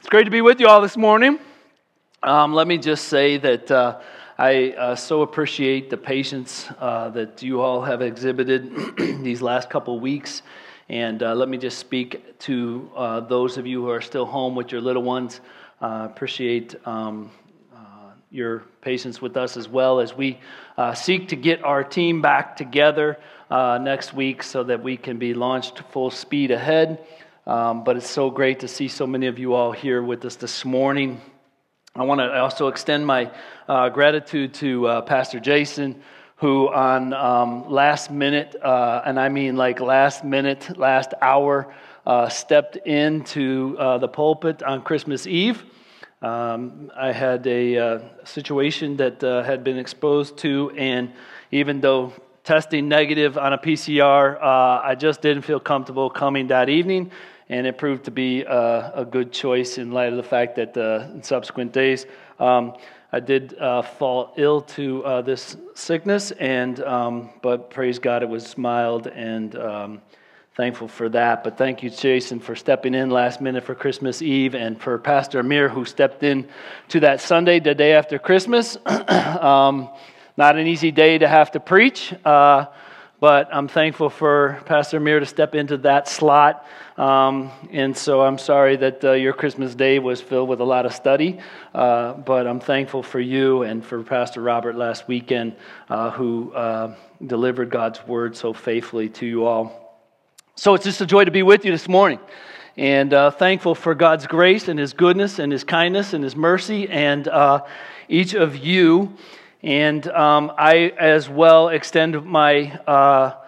It's great to be with you all this morning. Let me just say that I so appreciate the patience that you all have exhibited these last couple weeks. And let me just speak to those of you who are still home with your little ones. Appreciate your patience with us as well as we seek to get our team back together next week so that we can be launched full speed ahead. But it's so great to see so many of you all here with us this morning. I want to also extend my gratitude to Pastor Jason, who on last minute, and I mean like last minute, last hour, stepped into the pulpit on Christmas Eve. I had a situation that had been exposed to, and even though testing negative on a PCR, I just didn't feel comfortable coming that evening. And it proved to be a good choice in light of the fact that in subsequent days I did fall ill to this sickness, but praise God it was mild, and thankful for that. But thank you, Jason, for stepping in last minute for Christmas Eve, and for Pastor Amir, who stepped in to that Sunday, the day after Christmas. Not an easy day to have to preach, but I'm thankful for Pastor Amir to step into that slot. And so I'm sorry that your Christmas day was filled with a lot of study, but I'm thankful for you and for Pastor Robert last weekend, who delivered God's word so faithfully to you all. So it's just a joy to be with you this morning, and thankful for God's grace and His goodness and His kindness and His mercy, and each of you. And I as well extend my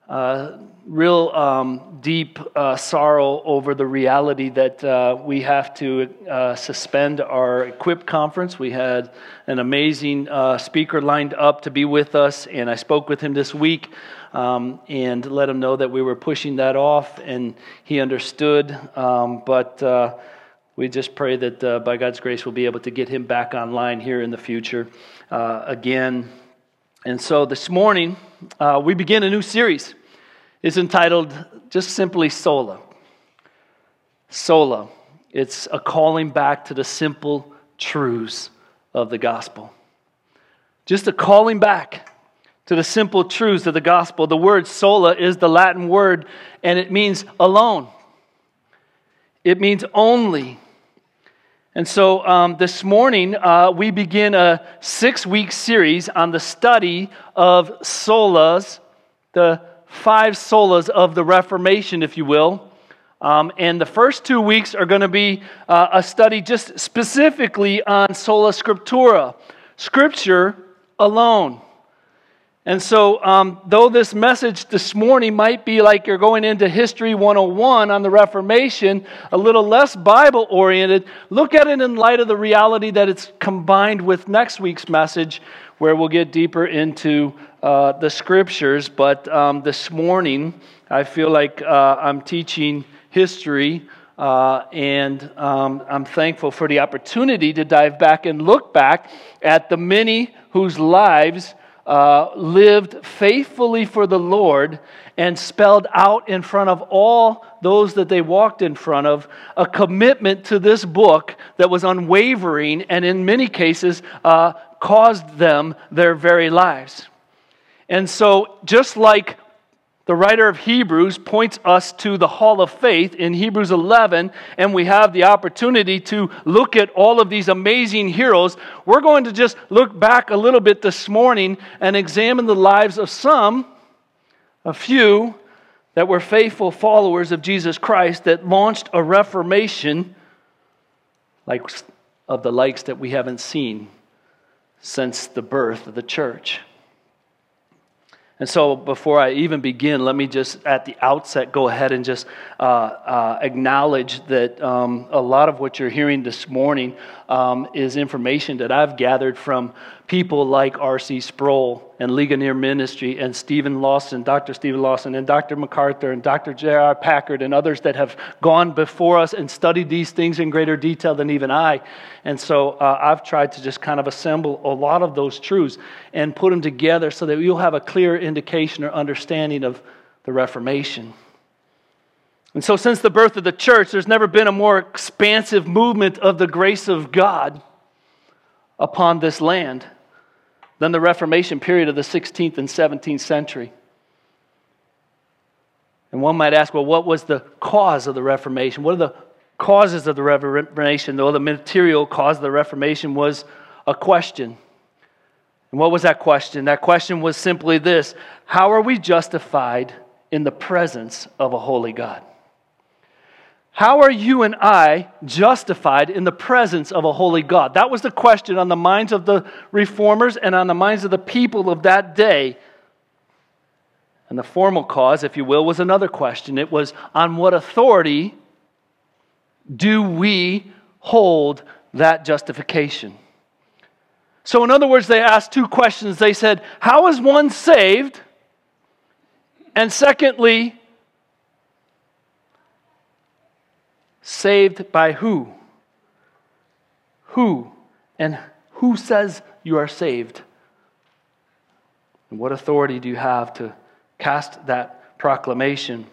real deep sorrow over the reality that we have to suspend our Equip conference. We had an amazing speaker lined up to be with us, and I spoke with him this week and let him know that we were pushing that off, and he understood. But we just pray that by God's grace we'll be able to get him back online here in the future again. And so this morning we begin a new series. It's entitled just simply Sola. Sola. It's a calling back to the simple truths of the gospel. Just a calling back to the simple truths of the gospel. The word sola is the Latin word, and it means alone. It means only. And so this morning we begin a 6-week series on the study of solas, the 5 solas of the Reformation, if you will. And the first 2 weeks are going to be a study just specifically on sola scriptura, Scripture alone. And so, though this message this morning might be like you're going into History 101 on the Reformation, a little less Bible-oriented, look at it in light of the reality that it's combined with next week's message, where we'll get deeper into the Scriptures. But this morning, I feel like I'm teaching history, and I'm thankful for the opportunity to dive back and look back at the many whose lives lived faithfully for the Lord and spelled out in front of all those that they walked in front of a commitment to this book that was unwavering and in many cases caused them their very lives. And so just like the writer of Hebrews points us to the Hall of Faith in Hebrews 11, and we have the opportunity to look at all of these amazing heroes, we're going to just look back a little bit this morning and examine the lives of a few, that were faithful followers of Jesus Christ that launched a reformation like of the likes that we haven't seen since the birth of the church. And so before I even begin, let me just at the outset go ahead and just acknowledge that a lot of what you're hearing this morning is information that I've gathered from people like R.C. Sproul and Ligonier Ministry and Stephen Lawson, Dr. Stephen Lawson and Dr. MacArthur and Dr. J.R. Packard and others that have gone before us and studied these things in greater detail than even I. And so I've tried to just kind of assemble a lot of those truths and put them together so that you'll have a clear indication or understanding of the Reformation. And so since the birth of the church, there's never been a more expansive movement of the grace of God upon this land than the Reformation period of the 16th and 17th century. And one might ask, well, what was the cause of the Reformation? What are the causes of the Reformation? Though the material cause of the Reformation was a question. And what was that question? That question was simply this: how are we justified in the presence of a holy God? How are you and I justified in the presence of a holy God? That was the question on the minds of the reformers and on the minds of the people of that day. And the formal cause, if you will, was another question. It was, on what authority do we hold that justification? So in other words, they asked two questions. They said, how is one saved? And secondly, saved by who? Who? And who says you are saved? And what authority do you have to cast that proclamation?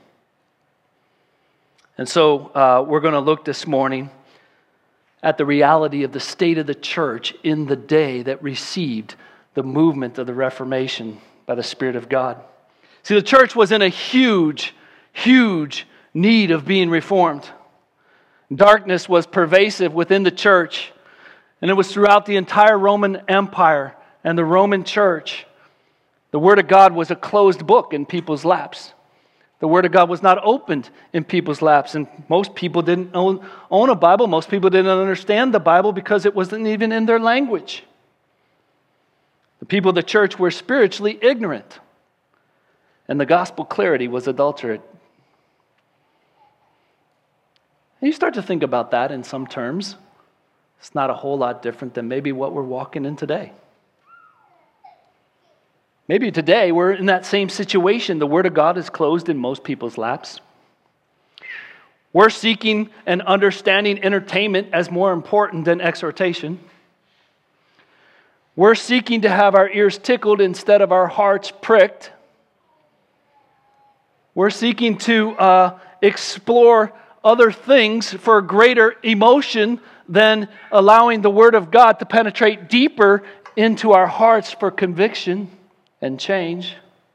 And so we're going to look this morning at the reality of the state of the church in the day that received the movement of the Reformation by the Spirit of God. See, the church was in a huge, huge need of being reformed. Darkness was pervasive within the church, and it was throughout the entire Roman Empire and the Roman church. The Word of God was a closed book in people's laps. The Word of God was not opened in people's laps, and most people didn't own a Bible. Most people didn't understand the Bible because it wasn't even in their language. The people of the church were spiritually ignorant, and the gospel clarity was adulterate. And you start to think about that in some terms. It's not a whole lot different than maybe what we're walking in today. Maybe today we're in that same situation. The Word of God is closed in most people's laps. We're seeking and understanding entertainment as more important than exhortation. We're seeking to have our ears tickled instead of our hearts pricked. We're seeking to explore other things for greater emotion than allowing the Word of God to penetrate deeper into our hearts for conviction and change.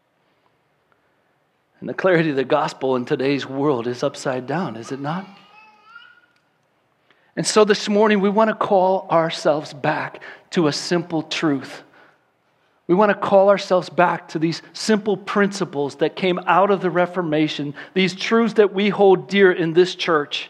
And the clarity of the gospel in today's world is upside down, is it not? And so this morning we want to call ourselves back to a simple truth. We want to call ourselves back to these simple principles that came out of the Reformation, these truths that we hold dear in this church.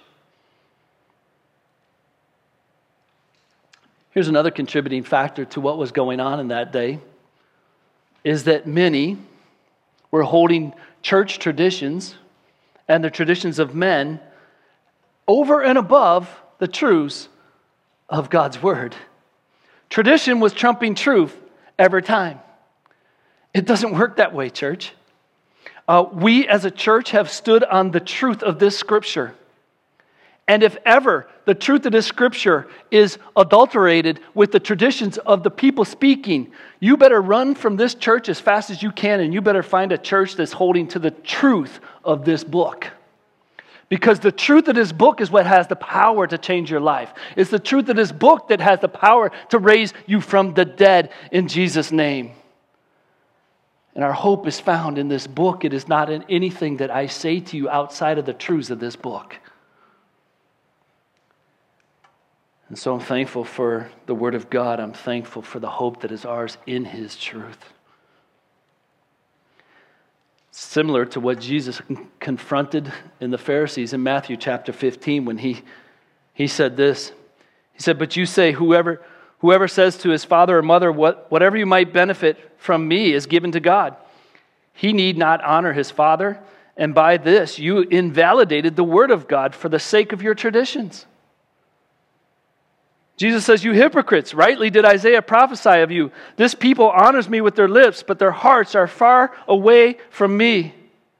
Here's another contributing factor to what was going on in that day, is that many were holding church traditions and the traditions of men over and above the truths of God's Word. Tradition was trumping truth every time. It doesn't work that way, church. We as a church have stood on the truth of this Scripture. And if ever the truth of this Scripture is adulterated with the traditions of the people speaking, you better run from this church as fast as you can, and you better find a church that's holding to the truth of this book. Because the truth of this book is what has the power to change your life. It's the truth of this book that has the power to raise you from the dead in Jesus' name. And our hope is found in this book. It is not in anything that I say to you outside of the truths of this book. And so I'm thankful for the Word of God. I'm thankful for the hope that is ours in His truth. Similar to what Jesus confronted in the Pharisees in Matthew chapter 15 when he said this. He said, "But you say, whoever says to his father or mother, whatever you might benefit from me is given to God. He need not honor his father, and by this you invalidated the word of God for the sake of your traditions." Jesus says, "You hypocrites, rightly did Isaiah prophesy of you. This people honors me with their lips, but their hearts are far away from me.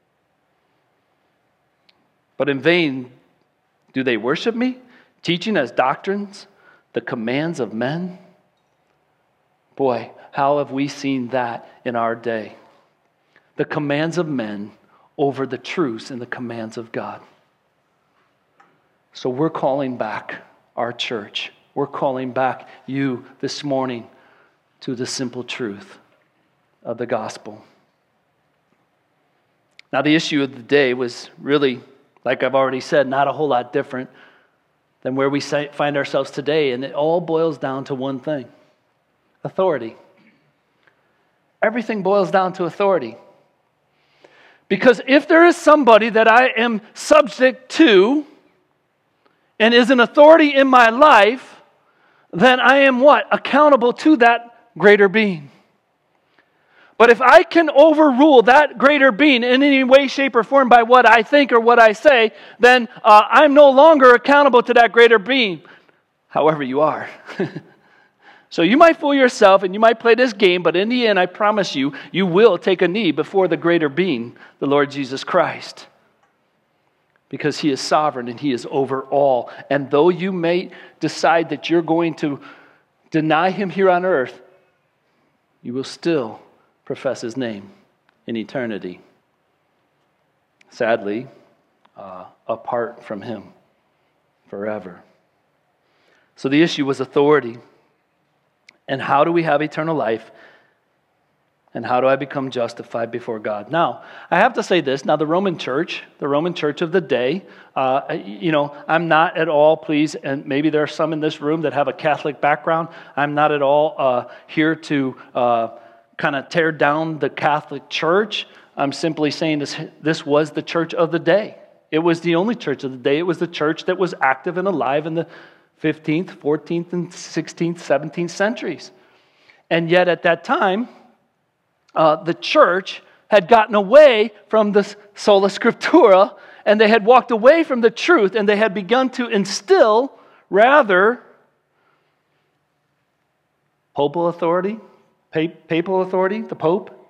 But in vain do they worship me, teaching as doctrines the commands of men." Boy, how have we seen that in our day? The commands of men over the truths and the commands of God. So we're calling back our church. We're calling back you this morning to the simple truth of the gospel. Now, the issue of the day was really, like I've already said, not a whole lot different than where we find ourselves today. And it all boils down to one thing: authority. Everything boils down to authority. Because if there is somebody that I am subject to and is an authority in my life, then I am what? Accountable to that greater being. But if I can overrule that greater being in any way, shape, or form by what I think or what I say, then I'm no longer accountable to that greater being, however you are. So you might fool yourself and you might play this game, but in the end, I promise you, you will take a knee before the greater being, the Lord Jesus Christ. Because He is sovereign and He is over all. And though you may decide that you're going to deny Him here on earth, you will still profess His name in eternity. Sadly, apart from Him forever. So the issue was authority. And how do we have eternal life? And how do I become justified before God? Now, I have to say this. Now, the Roman church of the day, I'm not at all, please, and maybe there are some in this room that have a Catholic background. I'm not at all here to kind of tear down the Catholic Church. I'm simply saying this was the church of the day. It was the only church of the day. It was the church that was active and alive in the 15th, 14th, and 16th, 17th centuries. And yet at that time, the church had gotten away from the sola scriptura, and they had walked away from the truth, and they had begun to instill, rather, papal authority, the Pope,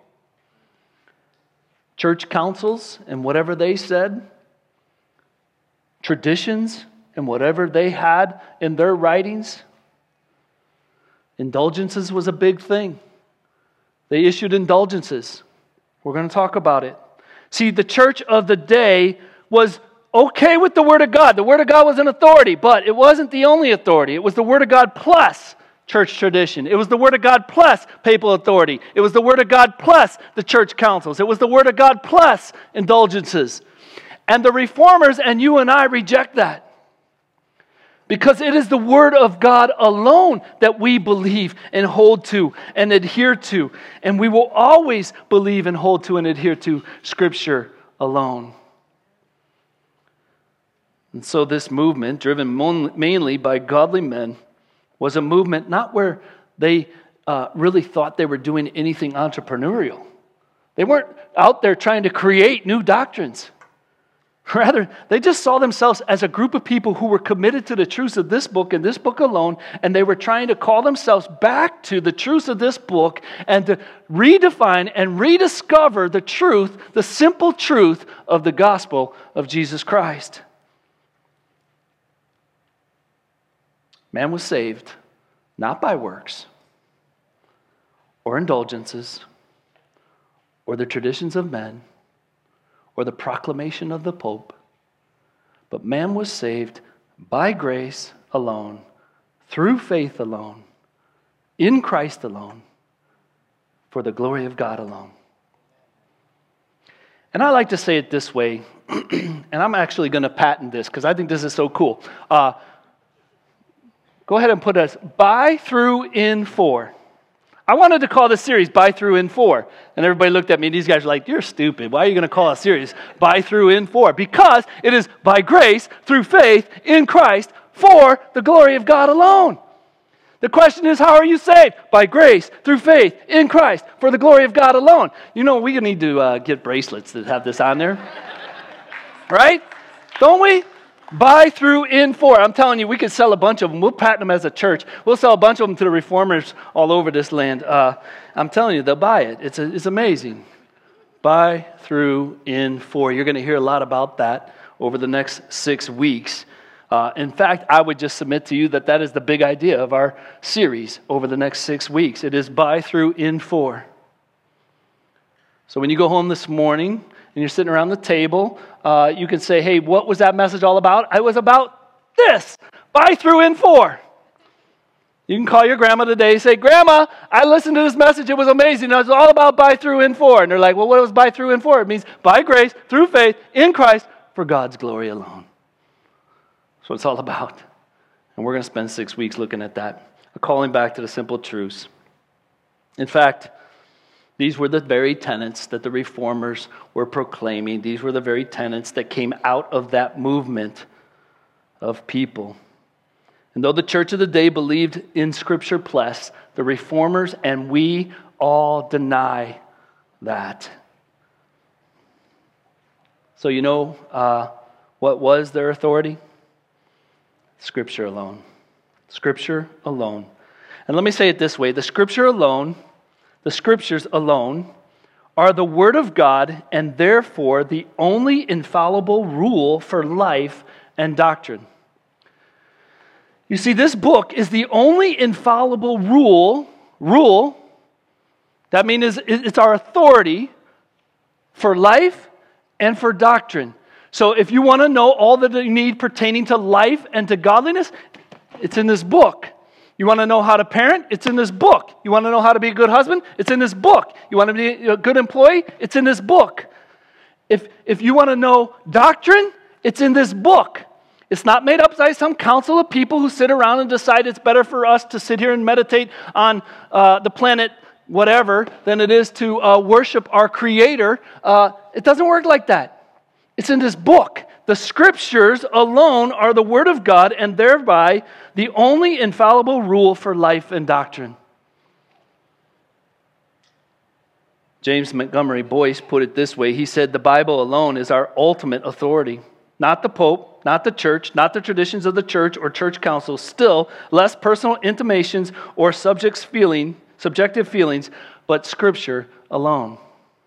church councils, and whatever they said, traditions, and whatever they had in their writings. Indulgences was a big thing. They issued indulgences. We're going to talk about it. See, the church of the day was okay with the Word of God. The Word of God was an authority, but it wasn't the only authority. It was the Word of God plus church tradition. It was the Word of God plus papal authority. It was the Word of God plus the church councils. It was the Word of God plus indulgences. And the reformers and you and I reject that. Because it is the Word of God alone that we believe and hold to and adhere to. And we will always believe and hold to and adhere to Scripture alone. And so this movement, driven mainly by godly men, was a movement not where they really thought they were doing anything entrepreneurial. They weren't out there trying to create new doctrines. Rather, they just saw themselves as a group of people who were committed to the truths of this book and this book alone, and they were trying to call themselves back to the truths of this book and to redefine and rediscover the truth, the simple truth of the gospel of Jesus Christ. Man was saved not by works or indulgences or the traditions of men or the proclamation of the Pope, but man was saved by grace alone, through faith alone, in Christ alone, for the glory of God alone. And I like to say it this way, and I'm actually going to patent this because I think this is so cool. Go ahead and put us by, through, in, for. I wanted to call this series By, Through, In, For. And everybody looked at me, and these guys were like, you're stupid. Why are you going to call a series By, Through, In, For? Because it is by grace, through faith, in Christ, for the glory of God alone. The question is, how are you saved? By grace, through faith, in Christ, for the glory of God alone. You know, we need to get bracelets that have this on there. Right? Don't we? By, through, in, for. I'm telling you, we could sell a bunch of them. We'll patent them as a church. We'll sell a bunch of them to the reformers all over this land. I'm telling you, they'll buy it. It's amazing. By, through, in, for. You're going to hear a lot about that over the next 6 weeks. In fact, I would just submit to you that is the big idea of our series over the next 6 weeks. It is by, through, in, for. So when you go home this morning and you're sitting around the table, you can say, hey, what was that message all about? It was about this, by, through, in, for. You can call your grandma today and say, Grandma, I listened to this message. It was amazing. It was all about by, through, in, for. And they're like, well, what was by, through, in, for? It means by grace, through faith, in Christ, for God's glory alone. That's what it's all about. And we're going to spend 6 weeks looking at that. Calling back to the simple truths. In fact, these were the very tenets that the Reformers were proclaiming. These were the very tenets that came out of that movement of people. And though the church of the day believed in Scripture plus, the Reformers and we all deny that. So you know what was their authority? Scripture alone. Scripture alone. And let me say it this way. The Scriptures alone are the Word of God and therefore the only infallible rule for life and doctrine. You see, this book is the only infallible rule, that means it's our authority for life and for doctrine. So if you want to know all that you need pertaining to life and to godliness, it's in this book. You want to know how to parent? It's in this book. You want to know how to be a good husband? It's in this book. You want to be a good employee? It's in this book. If you want to know doctrine, it's in this book. It's not made up by some council of people who sit around and decide it's better for us to sit here and meditate on the planet whatever than it is to worship our Creator. It doesn't work like that. It's in this book. The Scriptures alone are the Word of God and thereby the only infallible rule for life and doctrine. James Montgomery Boyce put it this way. He said, the Bible alone is our ultimate authority. Not the Pope, not the church, not the traditions of the church or church councils, still less personal intimations or subjective feelings, but Scripture alone.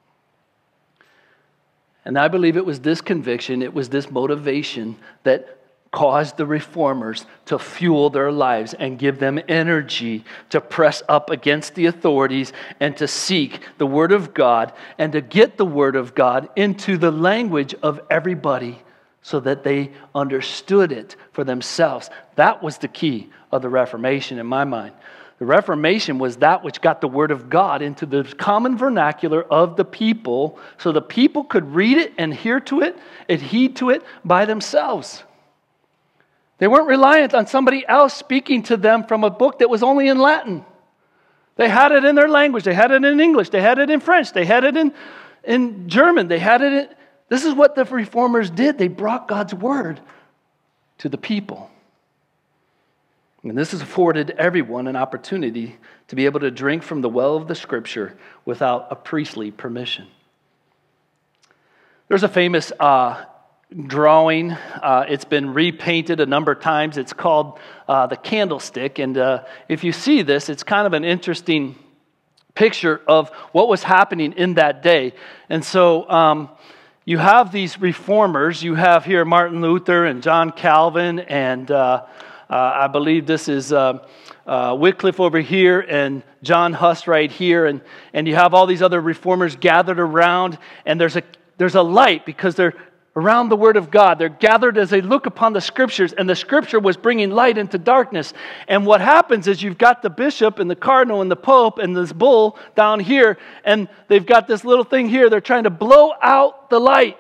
And I believe it was this conviction, it was this motivation that caused the Reformers to fuel their lives and give them energy to press up against the authorities and to seek the Word of God and to get the Word of God into the language of everybody so that they understood it for themselves. That was the key of the Reformation in my mind. The Reformation was that which got the Word of God into the common vernacular of the people so the people could read it and hear to it and heed to it by themselves. They weren't reliant on somebody else speaking to them from a book that was only in Latin. They had it in their language. They had it in English. They had it in French. They had it in German. They had it in... This is what the Reformers did. They brought God's Word to the people. And this has afforded everyone an opportunity to be able to drink from the well of the Scripture without a priestly permission. There's a famous drawing. It's been repainted a number of times. It's called the Candlestick. And if you see this, it's kind of an interesting picture of what was happening in that day. And so you have these reformers. You have here Martin Luther and John Calvin and I believe this is Wycliffe over here and John Huss right here. And you have all these other reformers gathered around. And there's a light because they're around the Word of God. They're gathered as they look upon the Scriptures. And the Scripture was bringing light into darkness. And what happens is you've got the bishop and the cardinal and the pope and this bull down here. And they've got this little thing here. They're trying to blow out the light.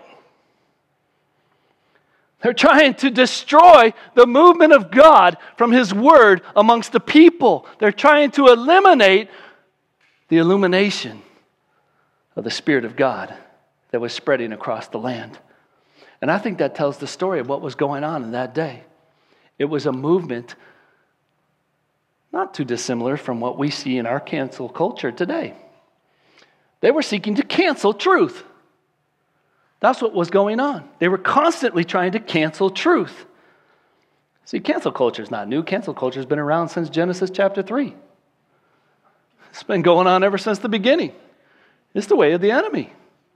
They're trying to destroy the movement of God from His Word amongst the people. They're trying to eliminate the illumination of the Spirit of God that was spreading across the land. And I think that tells the story of what was going on in that day. It was a movement not too dissimilar from what we see in our cancel culture today. They were seeking to cancel truth. That's what was going on. They were constantly trying to cancel truth. See, cancel culture is not new. Cancel culture has been around since Genesis chapter 3. It's been going on ever since the beginning. It's the way of the enemy.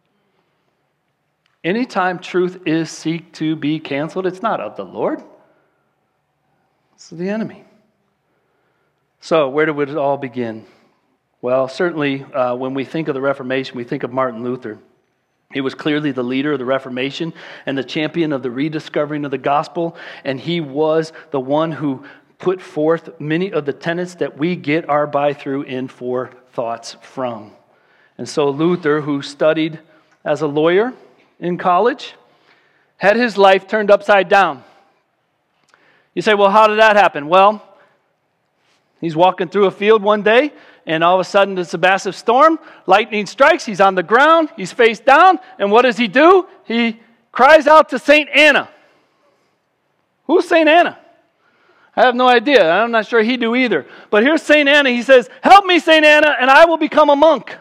Anytime truth is seek to be canceled, it's not of the Lord. It's of the enemy. So, where did it all begin? Well, certainly when we think of the Reformation, we think of Martin Luther. He was clearly the leader of the Reformation and the champion of the rediscovering of the gospel, and he was the one who put forth many of the tenets that we get our by-through in four thoughts from. And so Luther, who studied as a lawyer in college, had his life turned upside down. You say, well, how did that happen? Well, he's walking through a field one day, and all of a sudden it's a massive storm. Lightning strikes. He's on the ground. He's face down. And what does he do? He cries out to St. Anna. Who's St. Anna? I have no idea. I'm not sure he do either. But here's St. Anna. He says, help me, St. Anna, and I will become a monk.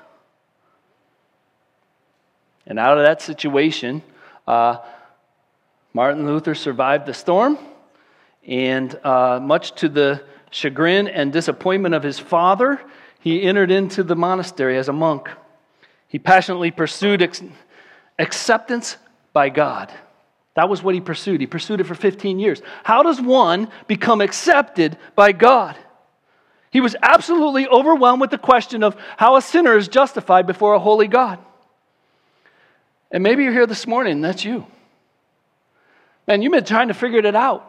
And out of that situation, Martin Luther survived the storm. And much to the chagrin and disappointment of his father, he entered into the monastery as a monk. He passionately pursued acceptance by God. That was what he pursued. He pursued it for 15 years. How does one become accepted by God? He was absolutely overwhelmed with the question of how a sinner is justified before a holy God. And maybe you're here this morning, and that's you. Man, you've been trying to figure it out.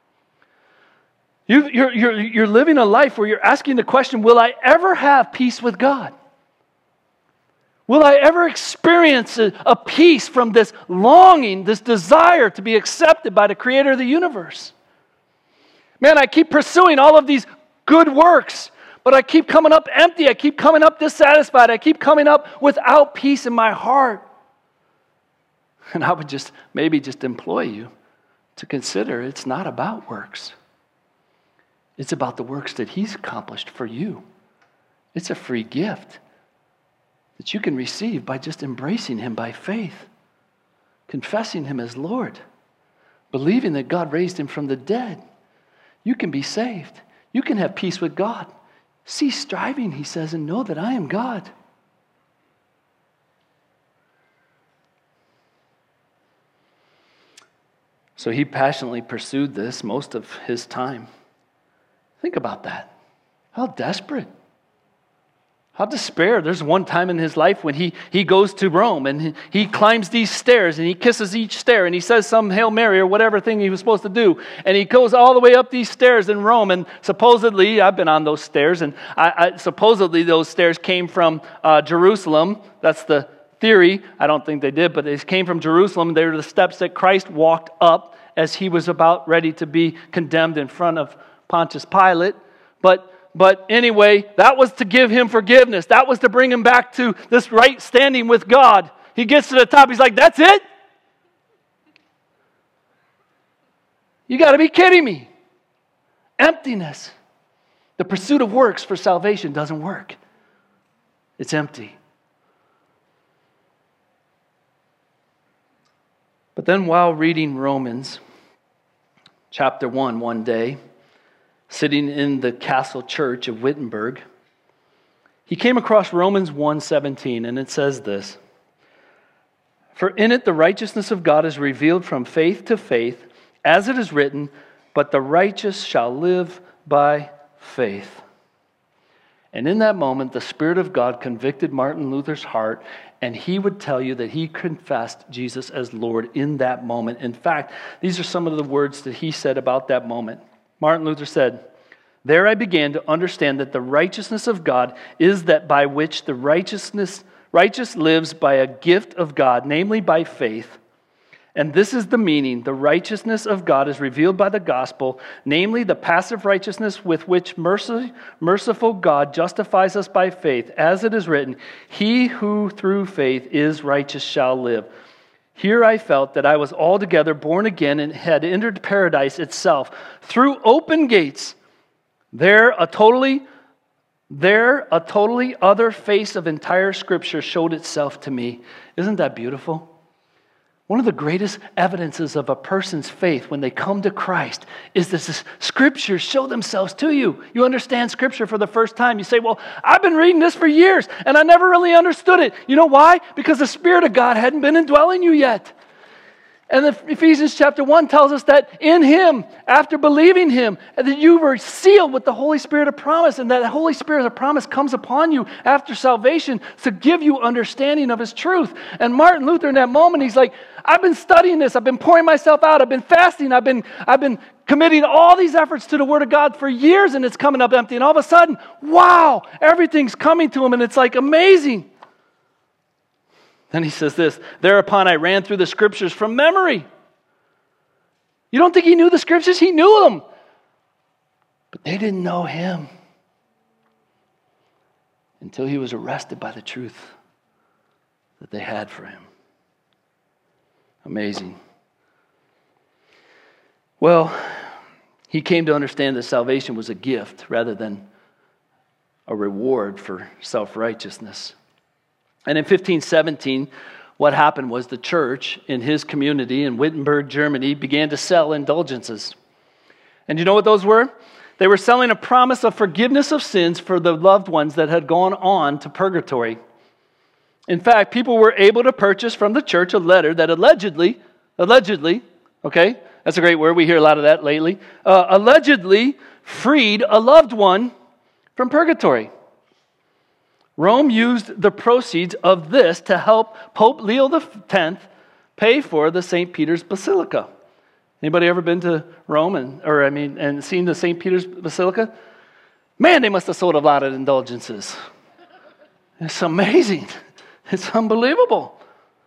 You're living a life where you're asking the question, will I ever have peace with God? Will I ever experience a peace from this longing, this desire to be accepted by the Creator of the universe? Man, I keep pursuing all of these good works, but I keep coming up empty. I keep coming up dissatisfied. I keep coming up without peace in my heart. And I would maybe implore you to consider it's not about works. It's about the works that He's accomplished for you. It's a free gift that you can receive by just embracing Him by faith, confessing Him as Lord, believing that God raised Him from the dead. You can be saved. You can have peace with God. Cease striving, He says, and know that I am God. So he passionately pursued this most of his time. Think about that. How desperate. How despair. There's one time in his life when he goes to Rome and he climbs these stairs and he kisses each stair and he says some Hail Mary or whatever thing he was supposed to do. And he goes all the way up these stairs in Rome, and supposedly, I've been on those stairs, and supposedly those stairs came from Jerusalem. That's the theory. I don't think they did, but they came from Jerusalem. They were the steps that Christ walked up as he was about ready to be condemned in front of Pontius Pilate. But anyway, that was to give him forgiveness. That was to bring him back to this right standing with God. He gets to the top. He's like, that's it? You got to be kidding me. Emptiness. The pursuit of works for salvation doesn't work. It's empty. But then while reading Romans chapter 1 one day, sitting in the castle church of Wittenberg, he came across Romans 1:17, and it says this: "For in it the righteousness of God is revealed from faith to faith, as it is written, but the righteous shall live by faith." And in that moment, the Spirit of God convicted Martin Luther's heart, and he would tell you that he confessed Jesus as Lord in that moment. In fact, these are some of the words that he said about that moment. Martin Luther said, "There I began to understand that the righteousness of God is that by which the righteous lives by a gift of God, namely by faith. And this is the meaning: the righteousness of God is revealed by the gospel, namely the passive righteousness with which merciful God justifies us by faith. As it is written, he who through faith is righteous shall live. Here I felt that I was altogether born again and had entered paradise itself. Through open gates, there a totally other face of entire Scripture showed itself to me." Isn't that beautiful? One of the greatest evidences of a person's faith when they come to Christ is that the Scriptures show themselves to you. You understand Scripture for the first time. You say, well, I've been reading this for years, and I never really understood it. You know why? Because the Spirit of God hadn't been indwelling you yet. And Ephesians chapter 1 tells us that in Him, after believing Him, that you were sealed with the Holy Spirit of promise, and that the Holy Spirit of promise comes upon you after salvation to give you understanding of His truth. And Martin Luther in that moment, he's like, I've been studying this, I've been pouring myself out, I've been fasting, I've been committing all these efforts to the Word of God for years, and it's coming up empty. And all of a sudden, wow, everything's coming to him, and it's like amazing. Then he says this, thereupon I ran through the Scriptures from memory. You don't think he knew the Scriptures? He knew them. But they didn't know him until he was arrested by the truth that they had for him. Amazing. Well, he came to understand that salvation was a gift rather than a reward for self-righteousness. And in 1517, what happened was the church in his community in Wittenberg, Germany, began to sell indulgences. And you know what those were? They were selling a promise of forgiveness of sins for the loved ones that had gone on to purgatory. In fact, people were able to purchase from the church a letter that allegedly, okay, that's a great word, we hear a lot of that lately, allegedly freed a loved one from purgatory. Rome used the proceeds of this to help Pope Leo X pay for the St. Peter's Basilica. Anybody ever been to Rome and seen the St. Peter's Basilica? Man, they must have sold a lot of indulgences. It's amazing. It's unbelievable.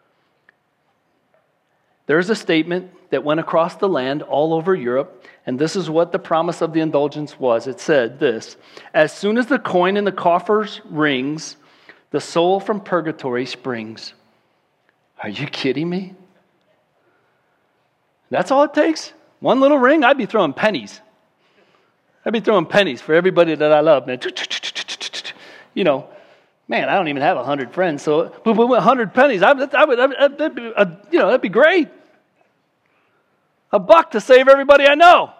There's a statement that went across the land all over Europe, and this is what the promise of the indulgence was. It said this, as soon as the coin in the coffers rings, the soul from purgatory springs. Are you kidding me? That's all it takes? One little ring? I'd be throwing pennies. I'd be throwing pennies for everybody that I love, man. You know, man, I don't even have 100 friends, so 100 pennies, that'd be great. $1 to save everybody I know.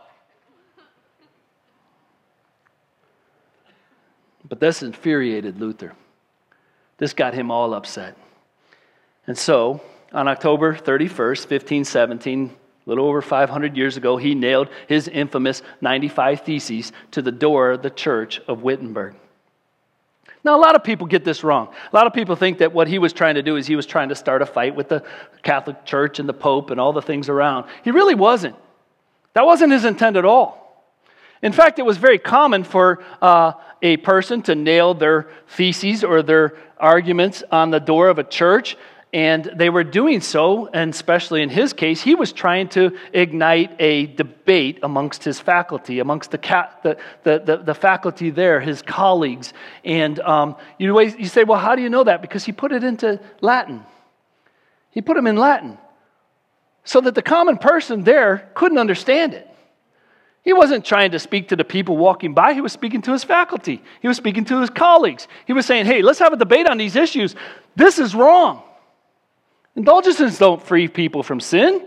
But this infuriated Luther. This got him all upset. And so, on October 31st, 1517, a little over 500 years ago, he nailed his infamous 95 Theses to the door of the church of Wittenberg. Now, a lot of people get this wrong. A lot of people think that what he was trying to do is he was trying to start a fight with the Catholic Church and the Pope and all the things around. He really wasn't. That wasn't his intent at all. In fact, it was very common for a person to nail their theses or their arguments on the door of a church, and they were doing so, and especially in his case, he was trying to ignite a debate amongst his faculty, amongst the faculty there, his colleagues. And you say, well, how do you know that? Because he put it into Latin. He put them in Latin so that the common person there couldn't understand it. He wasn't trying to speak to the people walking by. He was speaking to his faculty. He was speaking to his colleagues. He was saying, hey, let's have a debate on these issues. This is wrong. Indulgences don't free people from sin.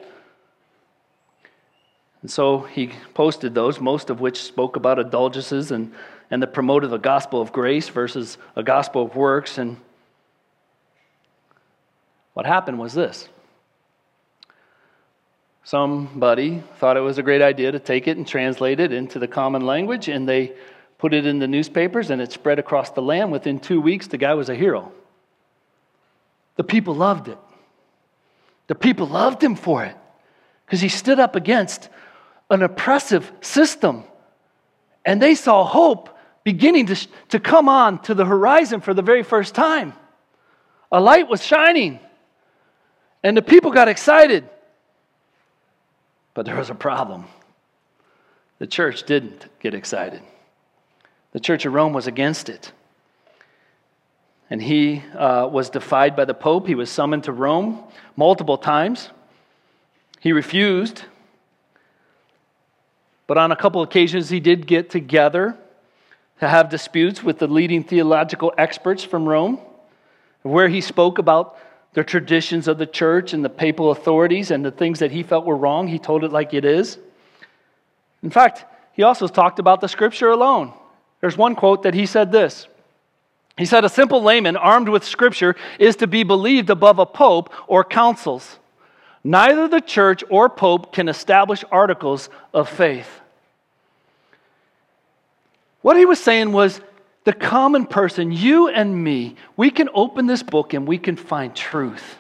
And so he posted those, most of which spoke about indulgences and that promoted the gospel of grace versus a gospel of works. And what happened was this. Somebody thought it was a great idea to take it and translate it into the common language, and they put it in the newspapers, and it spread across the land. Within 2 weeks, the guy was a hero. The people loved it. The people loved him for it because he stood up against an oppressive system, and they saw hope beginning to come on to the horizon for the very first time. A light was shining, and the people got excited. But there was a problem. The church didn't get excited. The Church of Rome was against it. And he was defied by the Pope. He was summoned to Rome multiple times. He refused. But on a couple occasions, he did get together to have disputes with the leading theological experts from Rome, where he spoke about the traditions of the church and the papal authorities and the things that he felt were wrong. He told it like it is. In fact, he also talked about the Scripture alone. There's one quote that he said this. He said, a simple layman armed with Scripture is to be believed above a pope or councils. Neither the church or pope can establish articles of faith. What he was saying was, the common person, you and me, we can open this book and we can find truth.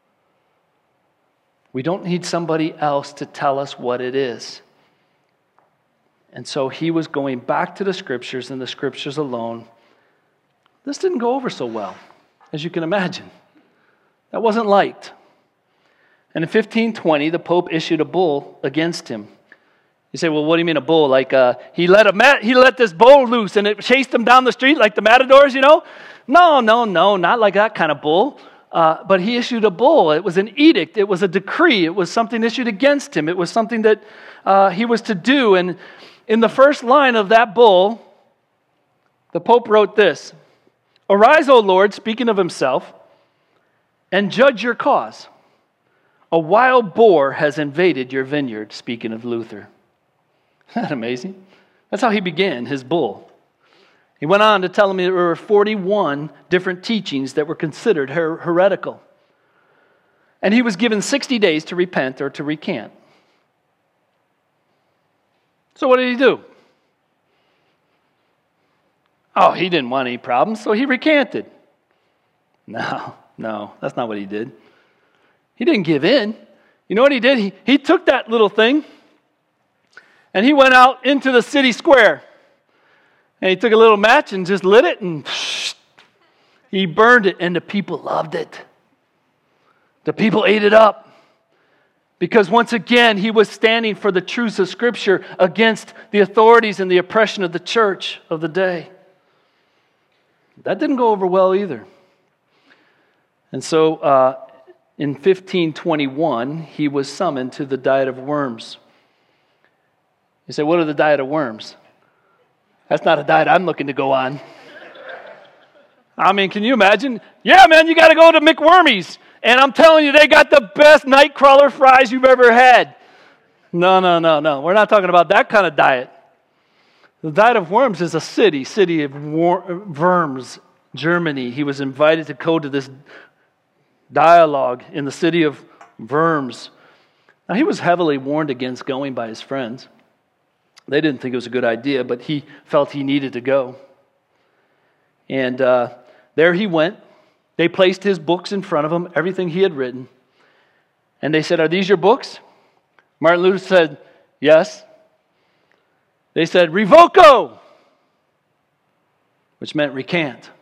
We don't need somebody else to tell us what it is. And so he was going back to the Scriptures and the Scriptures alone. This didn't go over so well, as you can imagine. That wasn't liked. And in 1520, the Pope issued a bull against him. You say, well, what do you mean a bull? Like he let this bull loose and it chased him down the street like the matadors, you know? No, not like that kind of bull. But he issued a bull. It was an edict. It was a decree. It was something issued against him. It was something that he was to do. And in the first line of that bull, the Pope wrote this: "Arise, O Lord," speaking of himself, "and judge your cause. A wild boar has invaded your vineyard," speaking of Luther. Isn't that amazing? That's how he began his bull. He went on to tell him there were 41 different teachings that were considered heretical. And he was given 60 days to repent or to recant. So what did he do? Oh, he didn't want any problems, so he recanted. No, that's not what he did. He didn't give in. You know what he did? He took that little thing and he went out into the city square. And he took a little match and just lit it and he burned it, and the people loved it. The people ate it up. Because once again, he was standing for the truths of Scripture against the authorities and the oppression of the church of the day. That didn't go over well either. And so in 1521, he was summoned to the Diet of Worms. You say, what are the Diet of Worms? That's not a diet I'm looking to go on. I mean, can you imagine? Yeah, man, you got to go to McWormies. And I'm telling you, they got the best nightcrawler fries you've ever had. No. We're not talking about that kind of diet. The Diet of Worms is a city of Worms, Germany. He was invited to go to this dialogue in the city of Worms. Now, he was heavily warned against going by his friends. They didn't think it was a good idea, but he felt he needed to go. And there he went. They placed his books in front of him, everything he had written. And they said, "Are these your books?" Martin Luther said, "Yes." They said, "Revoco," which meant recant.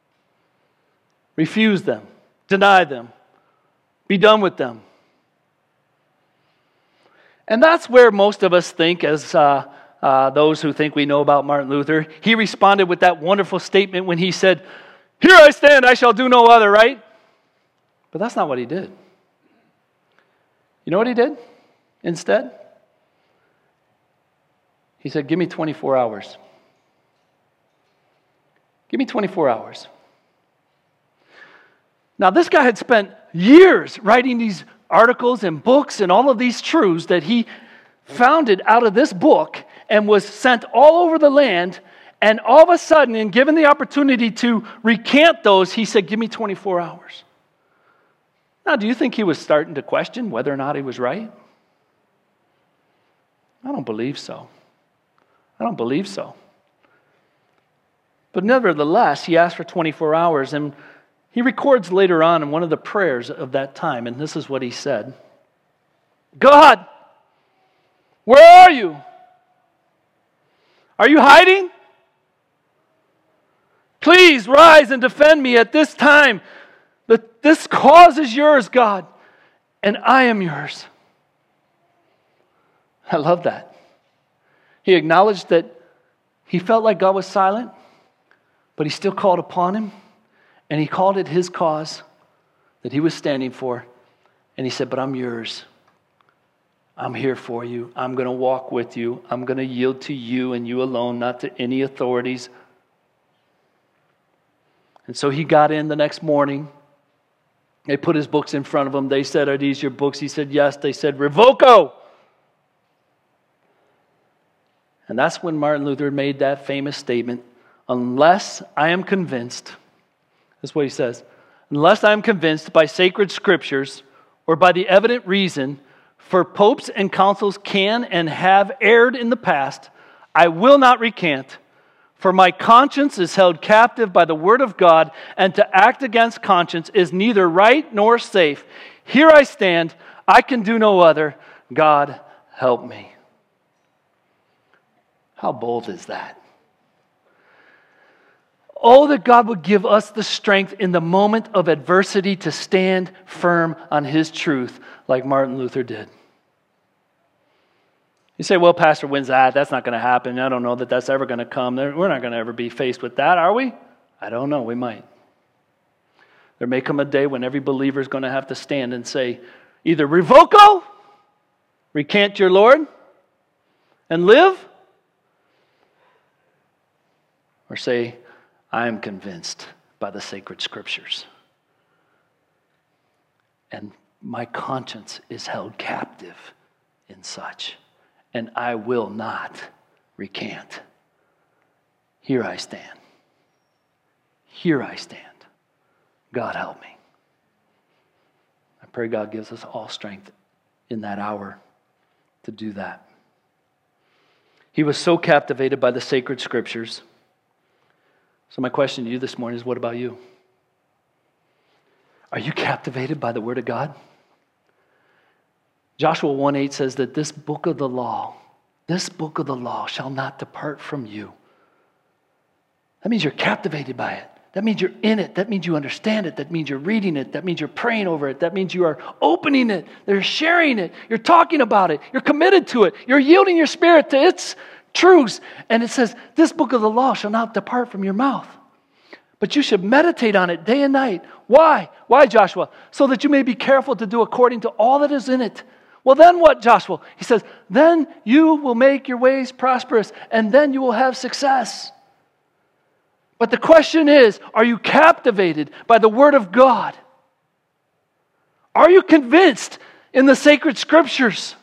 Refuse them. Deny them. Be done with them. And that's where most of us think, as those who think we know about Martin Luther. He responded with that wonderful statement when he said, "Here I stand, I shall do no other," right? But that's not what he did. You know what he did instead? He said, "Give me 24 hours. Give me 24 hours. Now, this guy had spent years writing these articles and books and all of these truths that he founded out of this book and was sent all over the land. And all of a sudden, and given the opportunity to recant those, he said, "Give me 24 hours. Now, do you think he was starting to question whether or not he was right? I don't believe so. But nevertheless, he asked for 24 hours, and he records later on in one of the prayers of that time, and this is what he said: "God, where are you? Are you hiding? Please rise and defend me at this time. This cause is yours, God, and I am yours." I love that. He acknowledged that he felt like God was silent, but he still called upon him, and he called it his cause that he was standing for. And he said, "But I'm yours. I'm here for you. I'm going to walk with you. I'm going to yield to you and you alone, not to any authorities." And so he got in the next morning. They put his books in front of him. They said, "Are these your books?" He said, "Yes." They said, "Revoco." And that's when Martin Luther made that famous statement, "Unless I am convinced," that's what he says, "unless I am convinced by sacred scriptures or by the evident reason, for popes and councils can and have erred in the past, I will not recant. For my conscience is held captive by the word of God, and to act against conscience is neither right nor safe. Here I stand, I can do no other. God, help me. How bold is that? Oh, that God would give us the strength in the moment of adversity to stand firm on His truth like Martin Luther did. You say, well, Pastor, when's that? That's not going to happen. I don't know that that's ever going to come. We're not going to ever be faced with that, are we? I don't know. We might. There may come a day when every believer is going to have to stand and say, either revoco, recant your Lord, and live, or say, I am convinced by the sacred scriptures. And my conscience is held captive in such. And I will not recant. Here I stand. Here I stand. God help me. I pray God gives us all strength in that hour to do that. He was so captivated by the sacred scriptures. So my question to you this morning is, what about you? Are you captivated by the Word of God? Joshua 1:8 says that this book of the law shall not depart from you. That means you're captivated by it. That means you're in it. That means you understand it. That means you're reading it. That means you're praying over it. That means you are opening it. You're sharing it. You're talking about it. You're committed to it. You're yielding your spirit to its truths. And it says, this book of the law shall not depart from your mouth. But you should meditate on it day and night. Why? Why, Joshua? So that you may be careful to do according to all that is in it. Well, then what, Joshua? He says, then you will make your ways prosperous, and then you will have success. But the question is, are you captivated by the Word of God? Are you convinced in the sacred scriptures?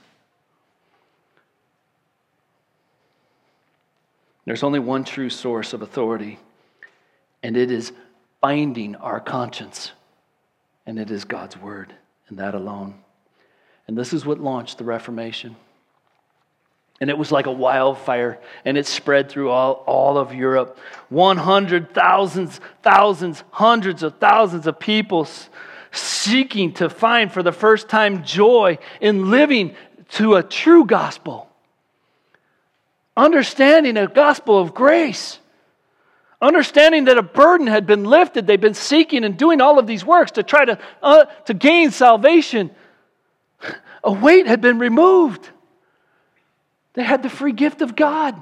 There's only one true source of authority, and it is binding our conscience, and it is God's Word, and that alone. And this is what launched the Reformation. And it was like a wildfire, and it spread through all of Europe. 100,000, thousands, hundreds of thousands of people seeking to find for the first time joy in living to a true gospel. Understanding a gospel of grace. Understanding that a burden had been lifted. They've been seeking and doing all of these works to try to gain salvation. A weight had been removed. They had the free gift of God.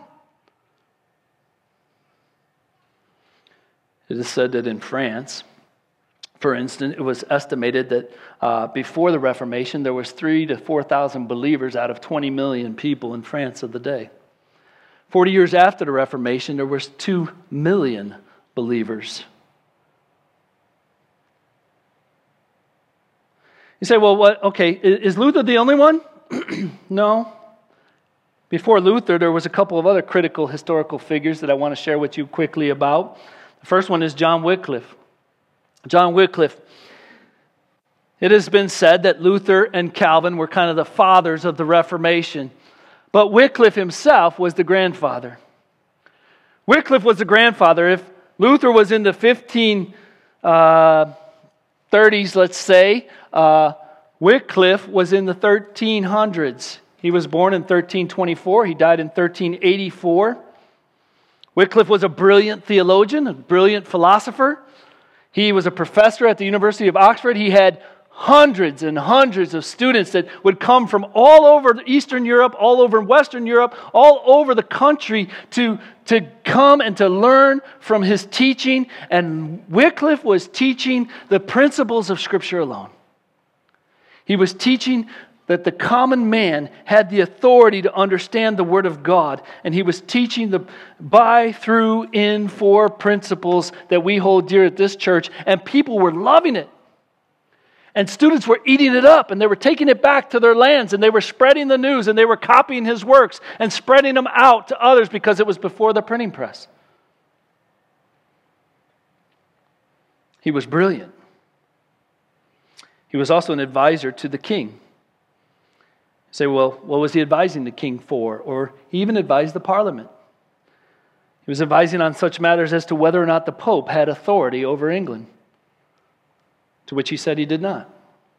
It is said that in France, for instance, it was estimated that before the Reformation, there was 3,000 to 4,000 believers out of 20 million people in France of the day. 40 years after the Reformation, there was 2 million believers. You say, well, what? Okay, is Luther the only one? No. Before Luther, there was a couple of other critical historical figures that I want to share with you quickly about. The first one is John Wycliffe. John Wycliffe. It has been said that Luther and Calvin were kind of the fathers of the Reformation. But Wycliffe himself was the grandfather. Wycliffe was the grandfather. If Luther was in the 1530s, let's say, Wycliffe was in the 1300s. He was born in 1324. He died in 1384. Wycliffe was a brilliant theologian, a brilliant philosopher. He was a professor at the University of Oxford. He had hundreds and hundreds of students that would come from all over Eastern Europe, all over Western Europe, all over the country to come and to learn from his teaching. And Wycliffe was teaching the principles of Scripture alone. He was teaching that the common man had the authority to understand the Word of God. And he was teaching the by, through, in, for principles that we hold dear at this church. And people were loving it. And students were eating it up, and they were taking it back to their lands, and they were spreading the news, and they were copying his works and spreading them out to others because it was before the printing press. He was brilliant. He was also an advisor to the king. You say, well, what was he advising the king for? Or he even advised the parliament. He was advising on such matters as to whether or not the Pope had authority over England, to which he said he did not.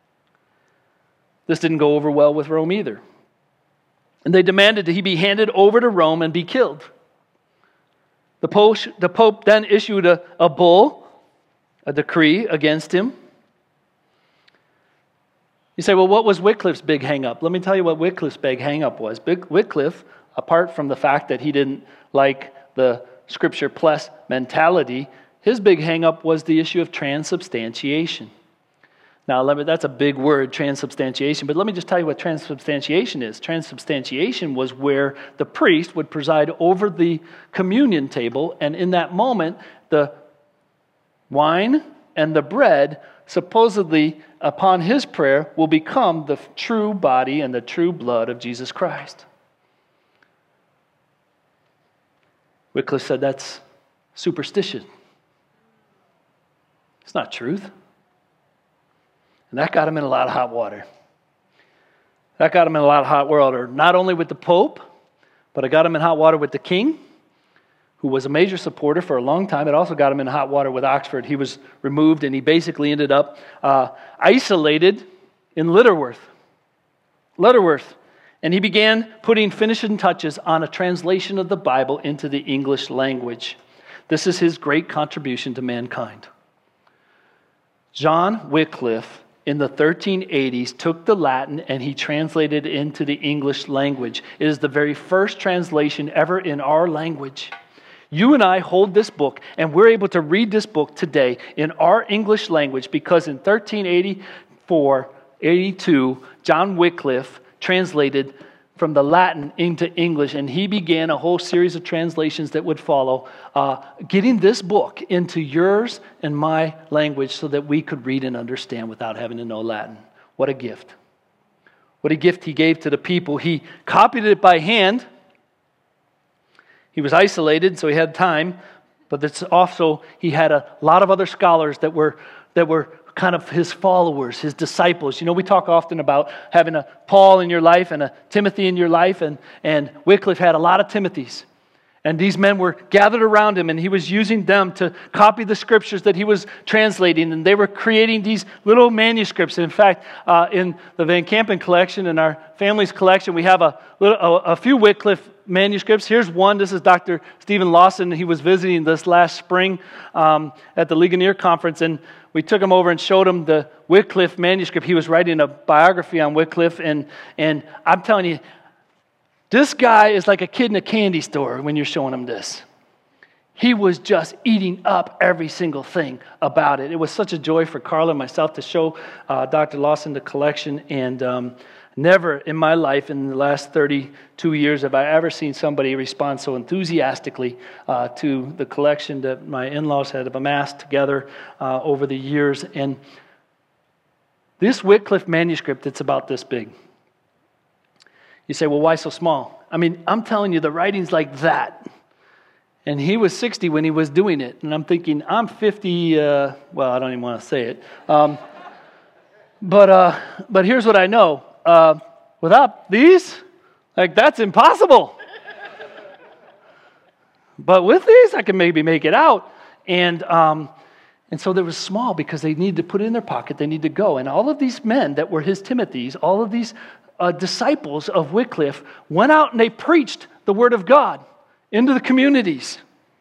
This didn't go over well with Rome either. And they demanded that he be handed over to Rome and be killed. The Pope then issued a bull, a decree against him. You say, well, what was Wycliffe's big hang-up? Let me tell you what Wycliffe's big hang-up was. Wycliffe, apart from the fact that he didn't like the Scripture plus mentality, his big hang-up was the issue of transubstantiation. Now, that's a big word, transubstantiation, but let me just tell you what transubstantiation is. Transubstantiation was where the priest would preside over the communion table, and in that moment, the wine and the bread, supposedly upon his prayer, will become the true body and the true blood of Jesus Christ. Wycliffe said that's superstition. It's not truth. And that got him in a lot of hot water. That got him in a lot of hot water, not only with the Pope, but it got him in hot water with the king, who was a major supporter for a long time. It also got him in hot water with Oxford. He was removed, and he basically ended up isolated in Lutterworth. And he began putting finishing touches on a translation of the Bible into the English language. This is his great contribution to mankind. John Wycliffe, in the 1380s, took the Latin and he translated it into the English language. It is the very first translation ever in our language. You and I hold this book, and we're able to read this book today in our English language because in 1382, John Wycliffe translated from the Latin into English, and he began a whole series of translations that would follow, getting this book into yours and my language so that we could read and understand without having to know Latin. What a gift. What a gift he gave to the people. He copied it by hand. He was isolated, so he had time, but it's also he had a lot of other scholars that were kind of his followers, his disciples. You know, we talk often about having a Paul in your life and a Timothy in your life, and Wycliffe had a lot of Timothys. And these men were gathered around him, and he was using them to copy the scriptures that he was translating, and they were creating these little manuscripts. In fact, in the Van Kampen collection, in our family's collection, we have a few Wycliffe manuscripts. Here's one. This is Dr. Stephen Lawson. He was visiting this last spring at the Ligonier Conference, and we took him over and showed him the Wycliffe manuscript. He was writing a biography on Wycliffe, and I'm telling you, this guy is like a kid in a candy store when you're showing him this. He was just eating up every single thing about it. It was such a joy for Carla and myself to show Dr. Lawson the collection, and never in my life in the last 32 years have I ever seen somebody respond so enthusiastically to the collection that my in-laws had amassed together over the years. And this Wycliffe manuscript, it's about this big. You say, well, why so small? I mean, I'm telling you, the writing's like that. And he was 60 when he was doing it. And I'm thinking, I'm 50, well, I don't even want to say it. But here's what I know. Without these, like, that's impossible. But with these, I can maybe make it out. And so they were small because they needed to put it in their pocket. They needed to go. And all of these men that were his Timothys, all of these disciples of Wycliffe went out and they preached the Word of God into the communities.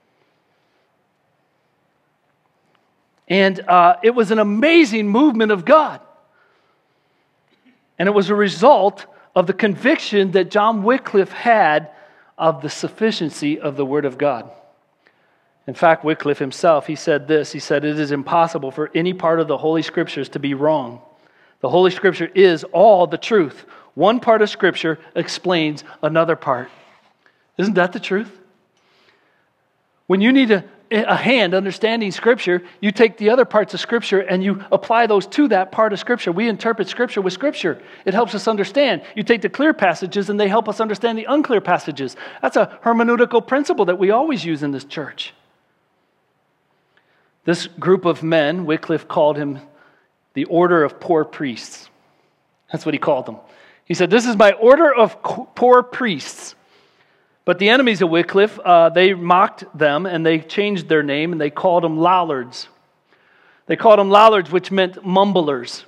And it was an amazing movement of God. And it was a result of the conviction that John Wycliffe had of the sufficiency of the Word of God. In fact, Wycliffe himself, he said this. He said, it is impossible for any part of the Holy Scriptures to be wrong. The Holy Scripture is all the truth. One part of Scripture explains another part. Isn't that the truth? When you need a hand understanding Scripture, you take the other parts of Scripture and you apply those to that part of Scripture. We interpret Scripture with Scripture. It helps us understand. You take the clear passages and they help us understand the unclear passages. That's a hermeneutical principle that we always use in this church. This group of men, Wycliffe called the order of poor priests. That's what he called them. He said, this is my order of poor priests. But the enemies of Wycliffe, they mocked them, and they changed their name, and they called them Lollards. They called them Lollards, which meant mumblers.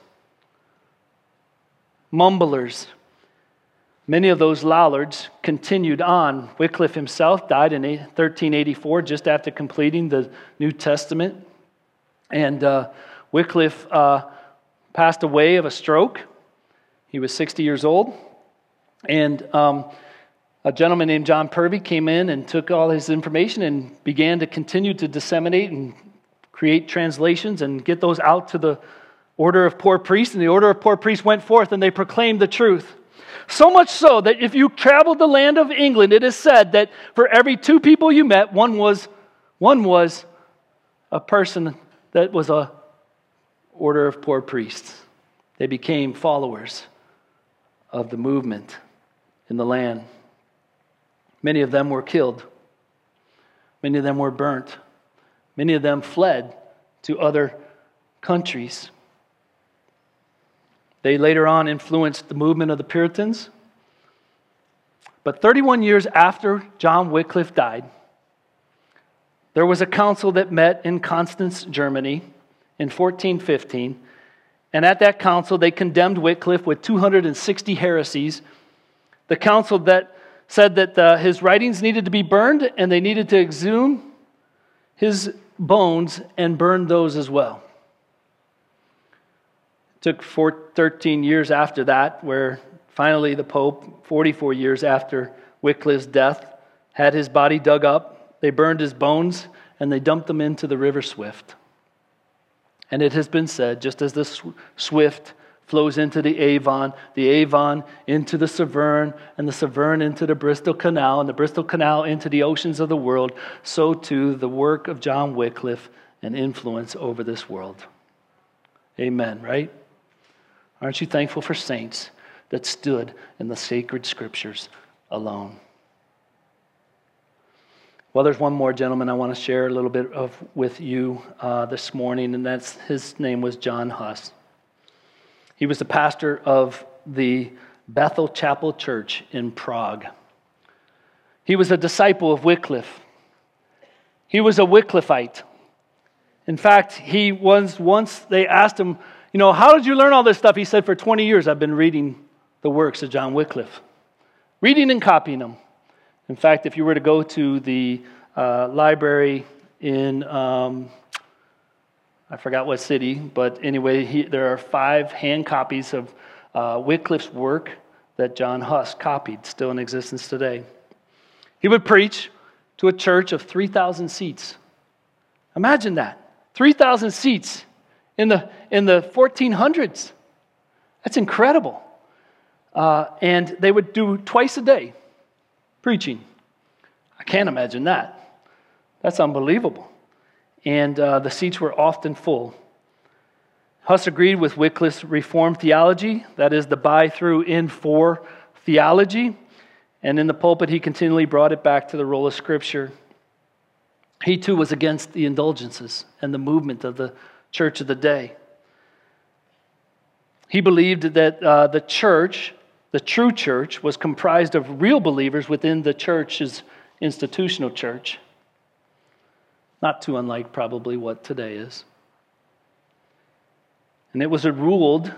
Mumblers. Many of those Lollards continued on. Wycliffe himself died in 1384, just after completing the New Testament. And Wycliffe passed away of a stroke. He was 60 years old. And a gentleman named John Purvey came in and took all his information and began to continue to disseminate and create translations and get those out to the order of poor priests. And the order of poor priests went forth and they proclaimed the truth. So much so that if you traveled the land of England, it is said that for every two people you met, one was a person that was a order of poor priests. They became followers of the movement in the land. Many of them were killed. Many of them were burnt. Many of them fled to other countries. They later on influenced the movement of the Puritans. But 31 years after John Wycliffe died, there was a council that met in Constance, Germany in 1415. And at that council, they condemned Wycliffe with 260 heresies. The council that said that his writings needed to be burned and they needed to exhume his bones and burn those as well. It took 13 years after that, where finally the Pope, 44 years after Wycliffe's death, had his body dug up. They burned his bones and they dumped them into the River Swift. And it has been said, just as the Swift flows into the Avon into the Severn, and the Severn into the Bristol Canal, and the Bristol Canal into the oceans of the world, so too the work of John Wycliffe and influence over this world. Amen, right? Aren't you thankful for saints that stood in the sacred scriptures alone? Well, there's one more gentleman I want to share a little bit of with you this morning, and his name was John Huss. He was the pastor of the Bethel Chapel Church in Prague. He was a disciple of Wycliffe. He was a Wycliffite. In fact, he was once, they asked him, how did you learn all this stuff? He said, for 20 years I've been reading the works of John Wycliffe, reading and copying them. In fact, if you were to go to the library in, I forgot what city, but anyway, there are 5 hand copies of Wycliffe's work that John Huss copied, still in existence today. He would preach to a church of 3,000 seats. Imagine that, 3,000 seats in the 1400s. That's incredible. And they would do twice a day preaching. I can't imagine that. That's unbelievable. And the seats were often full. Huss agreed with Wycliffe's Reformed theology, that is the by, through, in, for theology. And in the pulpit, he continually brought it back to the role of Scripture. He too was against the indulgences and the movement of the church of the day. He believed that the church, the true church, was comprised of real believers within the church's institutional church. Not too unlike probably what today is. And it was ruled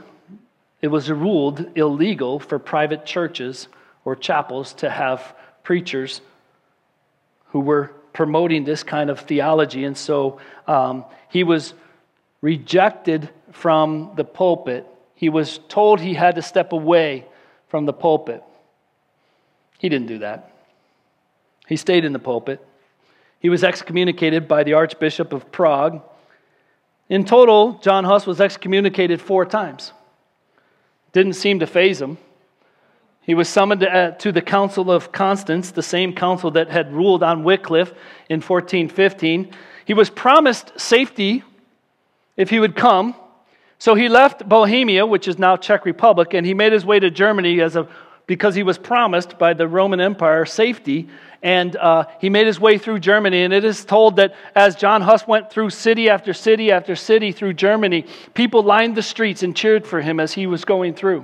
illegal for private churches or chapels to have preachers who were promoting this kind of theology. And so he was rejected from the pulpit. He was told he had to step away from the pulpit. He didn't do that. He stayed in the pulpit. He was excommunicated by the Archbishop of Prague. In total, John Huss was excommunicated 4 times. Didn't seem to faze him. He was summoned to the Council of Constance, the same council that had ruled on Wycliffe in 1415. He was promised safety if he would come. So he left Bohemia, which is now Czech Republic, and he made his way to Germany because he was promised by the Roman Empire safety. and he made his way through Germany. And it is told that as John Huss went through city after city after city through Germany, people lined the streets and cheered for him as he was going through.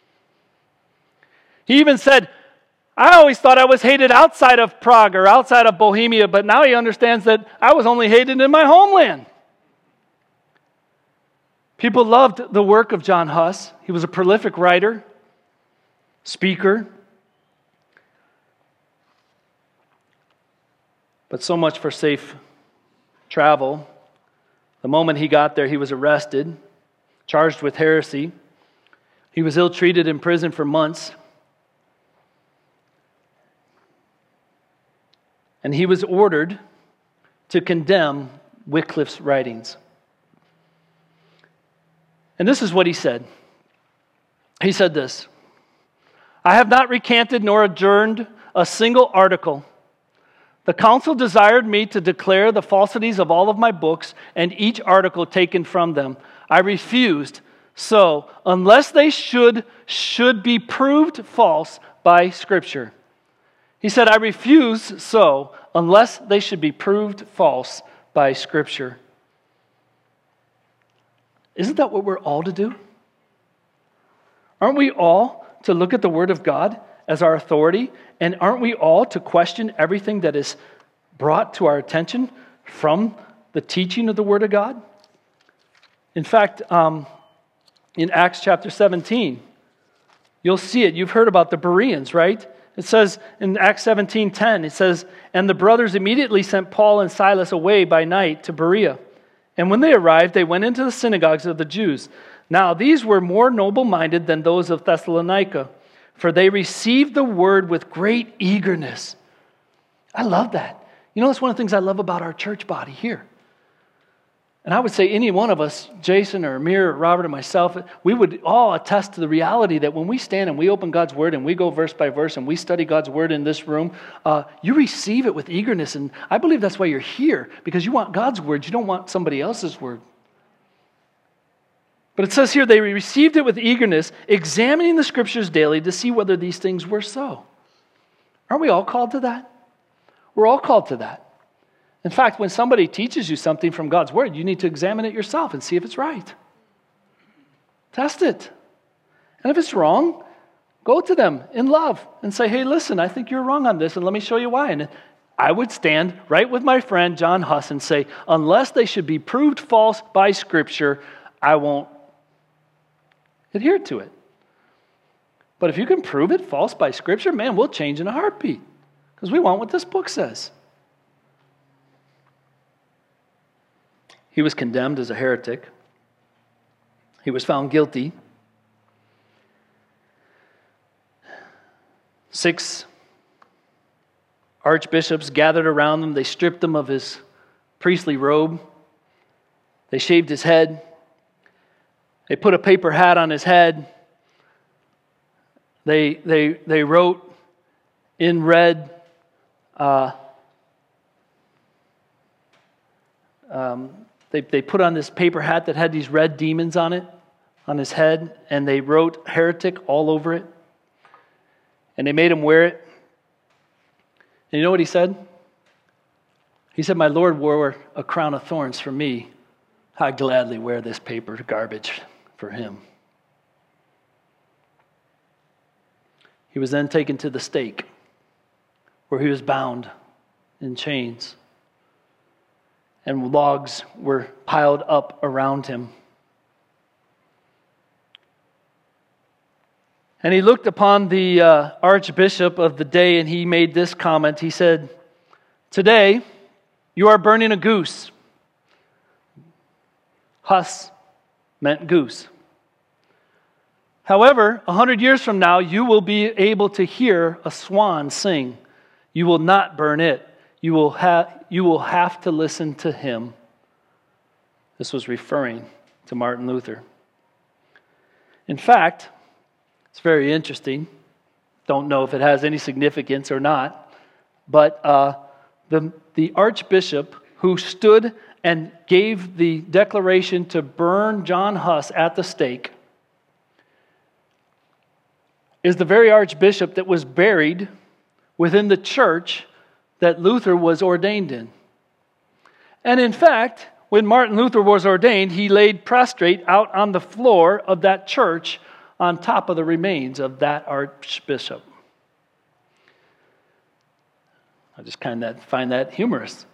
He even said, I always thought I was hated outside of Prague or outside of Bohemia, but now he understands that I was only hated in my homeland. People loved the work of John Huss. He was a prolific writer, speaker. But so much for safe travel. The moment he got there, he was arrested, charged with heresy. He was ill-treated in prison for months. And he was ordered to condemn Wycliffe's writings. And this is what he said. He said this, I have not recanted nor adjourned a single article. The council desired me to declare the falsities of all of my books and each article taken from them. I refused. So, unless they should be proved false by Scripture. He said, I refuse so, unless they should be proved false by Scripture. Isn't that what we're all to do? Aren't we all to look at the Word of God as our authority? And aren't we all to question everything that is brought to our attention from the teaching of the Word of God? In fact, in Acts chapter 17, you'll see it. You've heard about the Bereans, right? It says in Acts 17:10, it says, and the brothers immediately sent Paul and Silas away by night to Berea. And when they arrived, they went into the synagogues of the Jews. Now these were more noble-minded than those of Thessalonica, for they received the word with great eagerness. I love that. You know, that's one of the things I love about our church body here. And I would say any one of us, Jason or Amir or Robert or myself, we would all attest to the reality that when we stand and we open God's Word and we go verse by verse and we study God's Word in this room, you receive it with eagerness. And I believe that's why you're here, because you want God's Word. You don't want somebody else's Word. But it says here, they received it with eagerness, examining the Scriptures daily to see whether these things were so. Aren't we all called to that? We're all called to that. In fact, when somebody teaches you something from God's Word, you need to examine it yourself and see if it's right. Test it. And if it's wrong, go to them in love and say, hey, listen, I think you're wrong on this, and let me show you why. And I would stand right with my friend John Huss and say, unless they should be proved false by Scripture, I won't adhere to it. But if you can prove it false by Scripture, man, we'll change in a heartbeat, because we want what this book says. He was condemned as a heretic. He was found guilty. 6 archbishops gathered around him. They stripped him of his priestly robe. They shaved his head. They put a paper hat on his head. They wrote in red, They put on this paper hat that had these red demons on it, on his head, and they wrote heretic all over it. And they made him wear it. And you know what he said? He said, my Lord wore a crown of thorns for me. I'd gladly wear this paper garbage for him. He was then taken to the stake, where he was bound in chains. And logs were piled up around him. And he looked upon the archbishop of the day, and he made this comment. He said, today you are burning a goose. Huss meant goose. However, 100 years from now, you will be able to hear a swan sing. You will not burn it. You will have to listen to him. This was referring to Martin Luther. In fact, it's very interesting. Don't know if it has any significance or not. But the archbishop who stood and gave the declaration to burn John Huss at the stake is the very archbishop that was buried within the church that Luther was ordained in. And in fact, when Martin Luther was ordained, he laid prostrate out on the floor of that church on top of the remains of that archbishop. I just kind of find that humorous.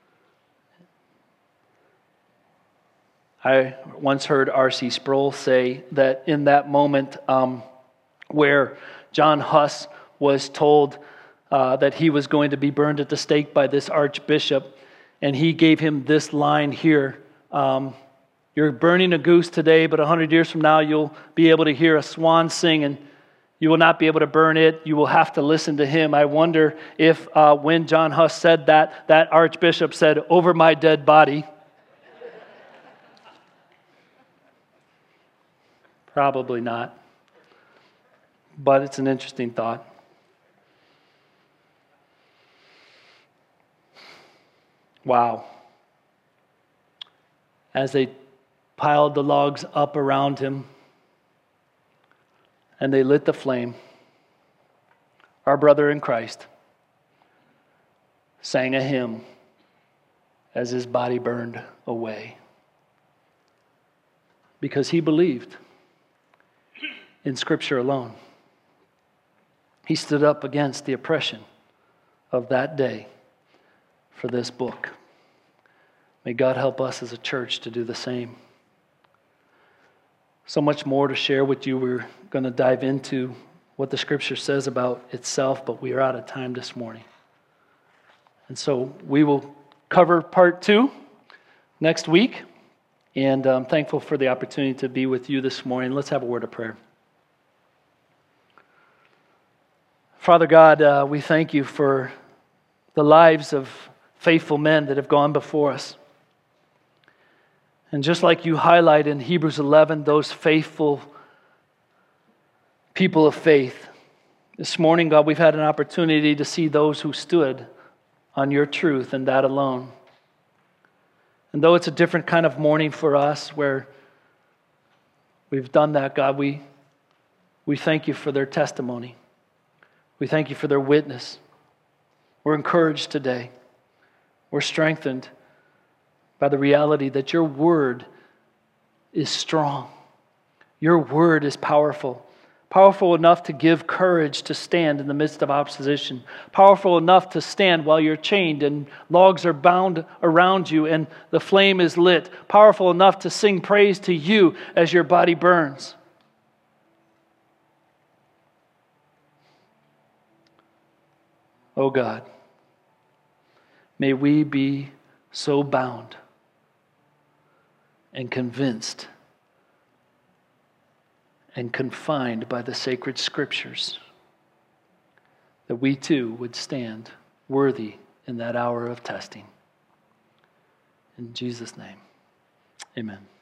I once heard R.C. Sproul say that in that moment where John Huss was told that he was going to be burned at the stake by this archbishop, and he gave him this line here, you're burning a goose today, but 100 years from now you'll be able to hear a swan sing, and you will not be able to burn it. You will have to listen to him. I wonder if when John Huss said that, that archbishop said, "Over my dead body." Probably not. But it's an interesting thought. Wow. As they piled the logs up around him and they lit the flame, our brother in Christ sang a hymn as his body burned away, because he believed in Scripture alone. He stood up against the oppression of that day for this book. May God help us as a church to do the same. So much more to share with you. We're going to dive into what the Scripture says about itself, but we are out of time this morning. And so we will cover part 2 next week. And I'm thankful for the opportunity to be with you this morning. Let's have a word of prayer. Father God, we thank you for the lives of faithful men that have gone before us. And just like you highlight in Hebrews 11, those faithful people of faith, this morning, God, we've had an opportunity to see those who stood on your truth and that alone. And though it's a different kind of morning for us where we've done that, God, we thank you for their testimony. We thank you for their witness. We're encouraged today. We're strengthened by the reality that your word is strong. Your word is powerful. Powerful enough to give courage to stand in the midst of opposition. Powerful enough to stand while you're chained and logs are bound around you and the flame is lit. Powerful enough to sing praise to you as your body burns. Oh God, may we be so bound and convinced and confined by the sacred Scriptures that we too would stand worthy in that hour of testing. In Jesus' name, amen.